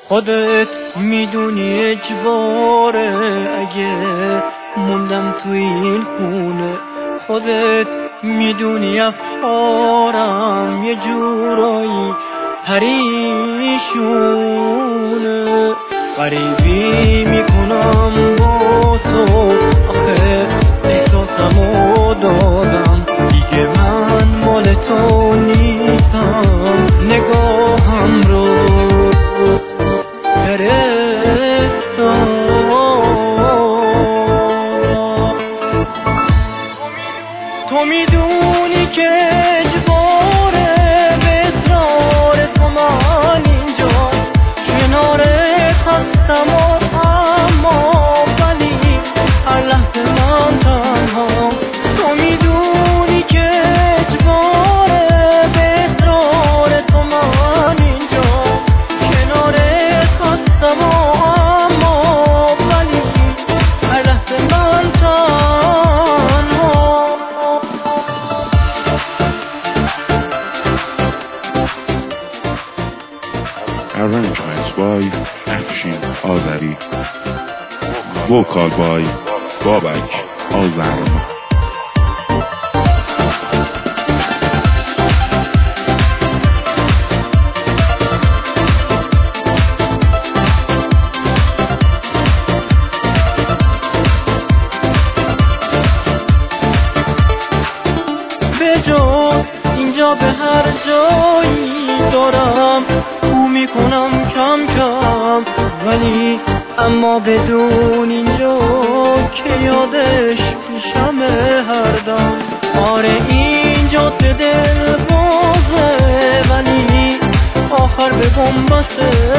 خودت میدونی اجباره اگه موندم تو این خونه، خودت میدونی افکارم یه جورایی پریشونه. غریبی میکنم با تو، آخه احساسمو دادم دیگه، من مال تو نیستم. نگاهم رو تو میدونی که اجباره به اصرار تو من اینجا کنارت هستم، اما ولی هر لحظه من تنها. تو میدونی که اجباره به اصرار تو من اینجا کنارت هستم، اما ولی هر لحظه من تنها. Arranged by Action Azari. Vocal by Babak Azarma. بجز اینجا به هر جایی دارم او میکنم کم کم، ولی اما بدون اینجا که یادش پیشمه هر دم. آره اینجا ته دل بازه، ولی آخر به بنبسته.